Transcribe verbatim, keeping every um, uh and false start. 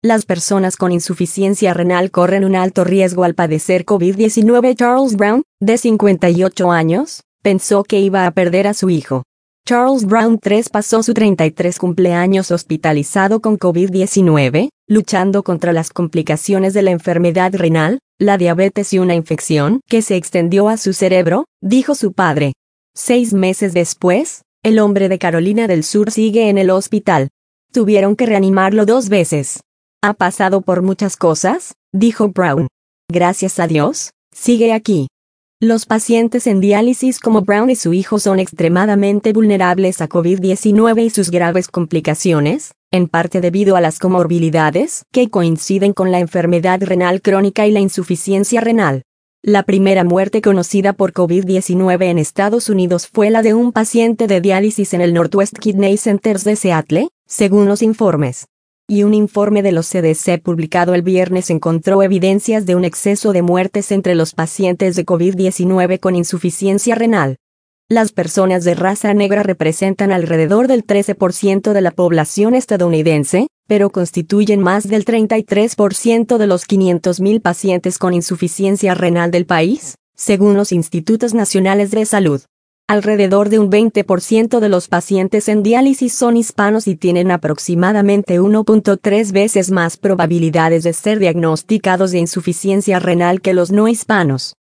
Las personas con insuficiencia renal corren un alto riesgo al padecer COVID diecinueve. Charles Brown, de cincuenta y ocho años, pensó que iba a perder a su hijo. Charles Brown tercero pasó su treinta y tres cumpleaños hospitalizado con COVID diecinueve, luchando contra las complicaciones de la enfermedad renal, la diabetes y una infección que se extendió a su cerebro, dijo su padre. Seis meses después, el hombre de Carolina del Sur sigue en el hospital. Tuvieron que reanimarlo dos veces. Ha pasado por muchas cosas, dijo Brown. Gracias a Dios, sigue aquí. Los pacientes en diálisis como Brown y su hijo son extremadamente vulnerables a COVID diecinueve y sus graves complicaciones, en parte debido a las comorbilidades que coinciden con la enfermedad renal crónica y la insuficiencia renal. La primera muerte conocida por COVID diecinueve en Estados Unidos fue la de un paciente de diálisis en el Northwest Kidney Centers de Seattle, según los informes. Y un informe de los C D C publicado el viernes encontró evidencias de un exceso de muertes entre los pacientes de COVID diecinueve con insuficiencia renal. Las personas de raza negra representan alrededor del trece por ciento de la población estadounidense, pero constituyen más del treinta y tres por ciento de los quinientos mil pacientes con insuficiencia renal del país, según los Institutos Nacionales de Salud. Alrededor de un veinte por ciento de los pacientes en diálisis son hispanos y tienen aproximadamente uno punto tres veces más probabilidades de ser diagnosticados de insuficiencia renal que los no hispanos.